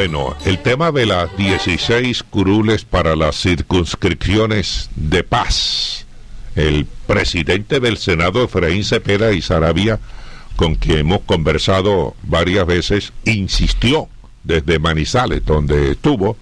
Bueno, el tema de las 16 curules para las circunscripciones de paz. El presidente del Senado, Efraín Cepeda y Saravia, con quien hemos conversado varias veces, insistió desde Manizales, donde estuvo,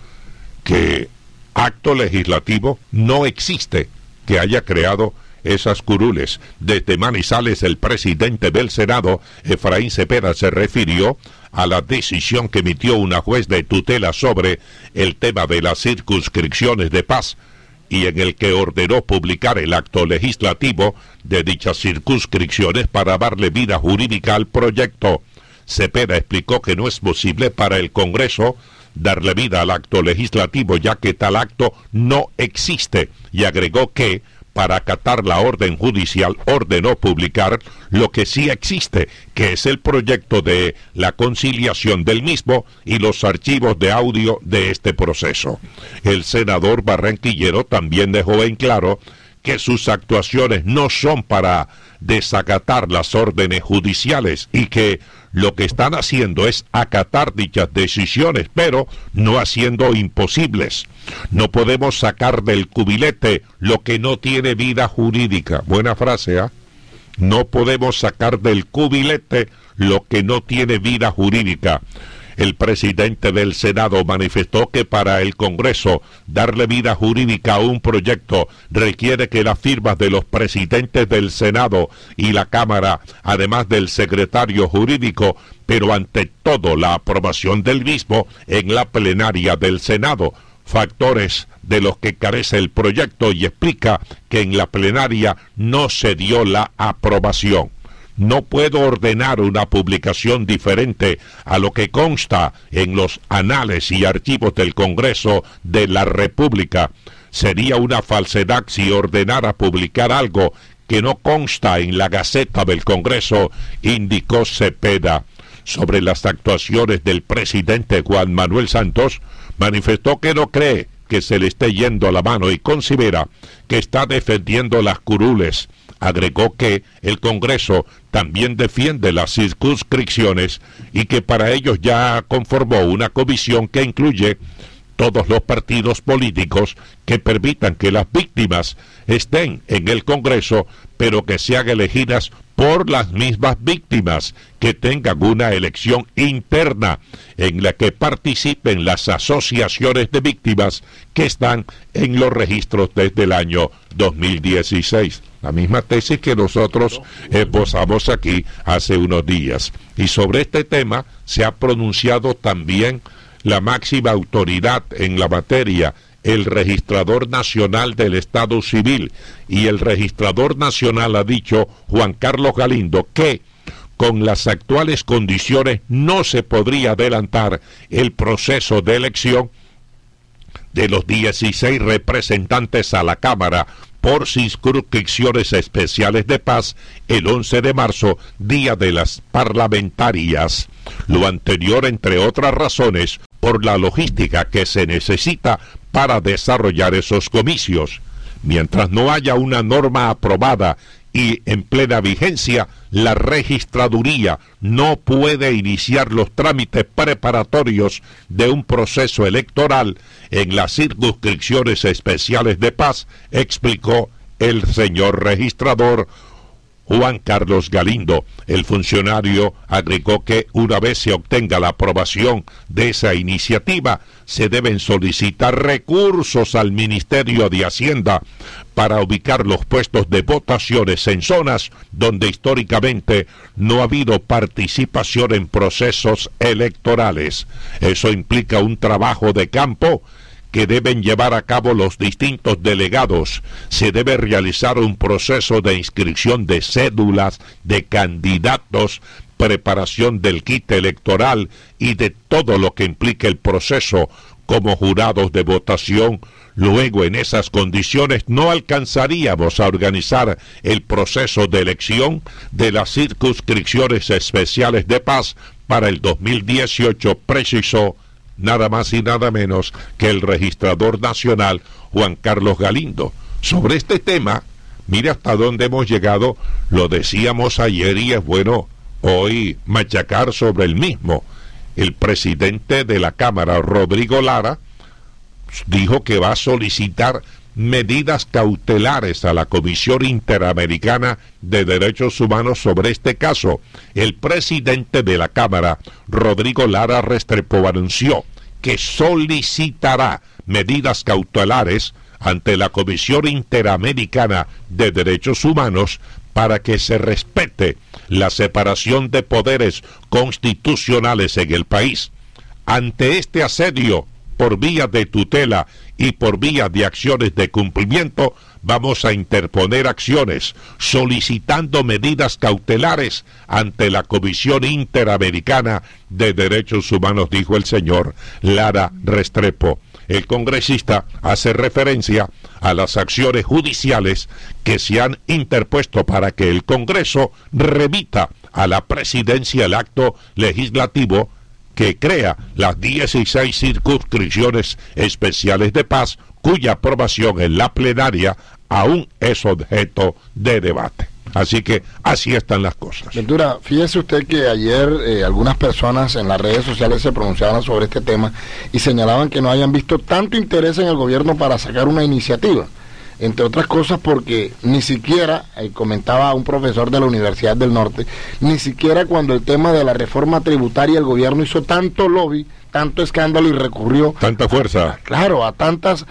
que acto legislativo no existe que haya creado esas curules. Desde Manizales, el presidente del Senado, Efraín Cepeda, se refirió a la decisión que emitió una juez de tutela sobre el tema de las circunscripciones de paz y en el que ordenó publicar el acto legislativo de dichas circunscripciones para darle vida jurídica al proyecto. Cepeda explicó que no es posible para el Congreso darle vida al acto legislativo, ya que tal acto no existe, y agregó que para acatar la orden judicial ordenó publicar lo que sí existe, que es el proyecto de la conciliación del mismo y los archivos de audio de este proceso. El senador barranquillero también dejó en claro que sus actuaciones no son para desacatar las órdenes judiciales y que lo que están haciendo es acatar dichas decisiones, pero no haciendo imposibles. No podemos sacar del cubilete lo que no tiene vida jurídica. Buena frase, ¿ah? No podemos sacar del cubilete lo que no tiene vida jurídica. El presidente del Senado manifestó que para el Congreso darle vida jurídica a un proyecto requiere que las firmas de los presidentes del Senado y la Cámara, además del secretario jurídico, pero ante todo la aprobación del mismo en la plenaria del Senado, factores de los que carece el proyecto, y explica que en la plenaria no se dio la aprobación. No puedo ordenar una publicación diferente a lo que consta en los anales y archivos del Congreso de la República. Sería una falsedad si ordenara publicar algo que no consta en la Gaceta del Congreso, indicó Cepeda. Sobre las actuaciones del presidente Juan Manuel Santos, manifestó que no cree que se le esté yendo la mano y considera que está defendiendo las curules. Agregó que el Congreso también defiende las circunscripciones y que para ellos ya conformó una comisión que incluye todos los partidos políticos que permitan que las víctimas estén en el Congreso, pero que sean elegidas por las mismas víctimas, que tengan una elección interna en la que participen las asociaciones de víctimas que están en los registros desde el año 2016. La misma tesis que nosotros esbozamos aquí hace unos días. Y sobre este tema se ha pronunciado también la máxima autoridad en la materia, el registrador nacional del Estado Civil, y el registrador nacional ha dicho, Juan Carlos Galindo, que con las actuales condiciones no se podría adelantar el proceso de elección de los 16 representantes a la Cámara por circunscripciones especiales de paz el 11 de marzo, día de las parlamentarias. Lo anterior, entre otras razones, por la logística que se necesita para desarrollar esos comicios. Mientras no haya una norma aprobada y en plena vigencia, la registraduría no puede iniciar los trámites preparatorios de un proceso electoral en las circunscripciones especiales de paz, explicó el señor registrador Juan Carlos Galindo. El funcionario agregó que una vez se obtenga la aprobación de esa iniciativa, se deben solicitar recursos al Ministerio de Hacienda para ubicar los puestos de votaciones en zonas donde históricamente no ha habido participación en procesos electorales. Eso implica un trabajo de campo que deben llevar a cabo los distintos delegados. Se debe realizar un proceso de inscripción de cédulas de candidatos, preparación del kit electoral y de todo lo que implique el proceso como jurados de votación. Luego, en esas condiciones, no alcanzaríamos a organizar el proceso de elección de las circunscripciones especiales de paz para el 2018, precisó nada más y nada menos que el registrador nacional Juan Carlos Galindo. Sobre este tema, mire hasta dónde hemos llegado, lo decíamos ayer y es bueno hoy machacar sobre el mismo. el presidente de la Cámara, Rodrigo Lara, dijo que va a solicitar medidas cautelares a la Comisión Interamericana de Derechos Humanos sobre este caso. El presidente de la Cámara, Rodrigo Lara Restrepo, anunció que solicitará medidas cautelares ante la Comisión Interamericana de Derechos Humanos para que se respete la separación de poderes constitucionales en el país. Ante este asedio por vía de tutela y por vía de acciones de cumplimiento, vamos a interponer acciones solicitando medidas cautelares ante la Comisión Interamericana de Derechos Humanos, dijo el señor Lara Restrepo. El congresista hace referencia a las acciones judiciales que se han interpuesto para que el Congreso remita a la presidencia el acto legislativo que crea las 16 circunscripciones especiales de paz, cuya aprobación en la plenaria aún es objeto de debate. Así que así están las cosas. Ventura, fíjese usted que ayer algunas personas en las redes sociales se pronunciaban sobre este tema y señalaban que no hayan visto tanto interés en el gobierno para sacar una iniciativa, entre otras cosas porque ni siquiera, comentaba un profesor de la Universidad del Norte, ni siquiera cuando el tema de la reforma tributaria el gobierno hizo tanto lobby, tanto escándalo y recurrió tanta fuerza, claro, a tantas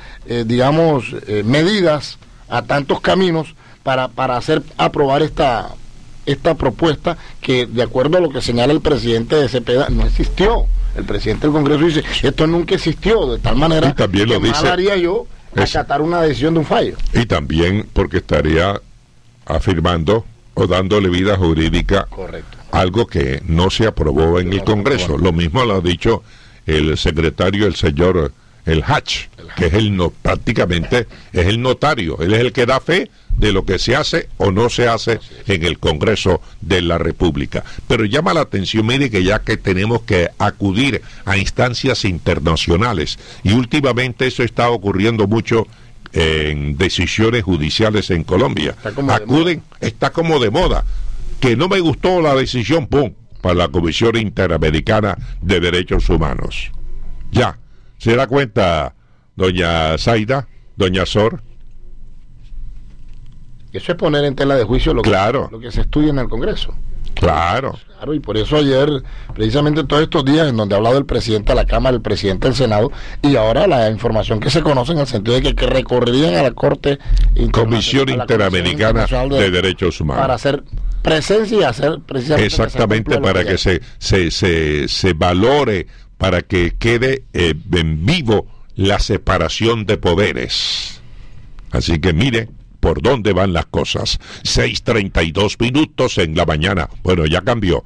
medidas, a tantos caminos para hacer aprobar esta propuesta que, de acuerdo a lo que señala el presidente de Cepeda, no existió. El presidente del Congreso dice, esto nunca existió, de tal manera y también que lo dice, mal haría yo acatar una decisión de un fallo. Y también porque estaría afirmando o dándole vida jurídica, correcto, algo que no se aprobó en el Congreso. Lo mismo lo ha dicho el secretario, el señor El Hatch, que es prácticamente es el notario, él es el que da fe de lo que se hace o no se hace en el Congreso de la República. Pero llama la atención, mire, que ya que tenemos que acudir a instancias internacionales, y últimamente eso está ocurriendo mucho en decisiones judiciales en Colombia, está como de moda, que no me gustó la decisión, ¡pum!, para la Comisión Interamericana de Derechos Humanos. Ya, ¿se da cuenta, doña Zaida, doña Sor? Eso es poner en tela de juicio lo que se estudia en el Congreso. Claro, y por eso ayer, precisamente todos estos días en donde ha hablado el presidente de la Cámara, el presidente del Senado, y ahora la información que se conoce en el sentido de que recorrerían a la Corte Comisión Interamericana de Derechos Humanos para hacer presencia y hacer precisamente exactamente para que se valore, para que quede en vivo la separación de poderes. Así que mire por dónde van las cosas. 6:32 en la mañana. Bueno, ya cambió.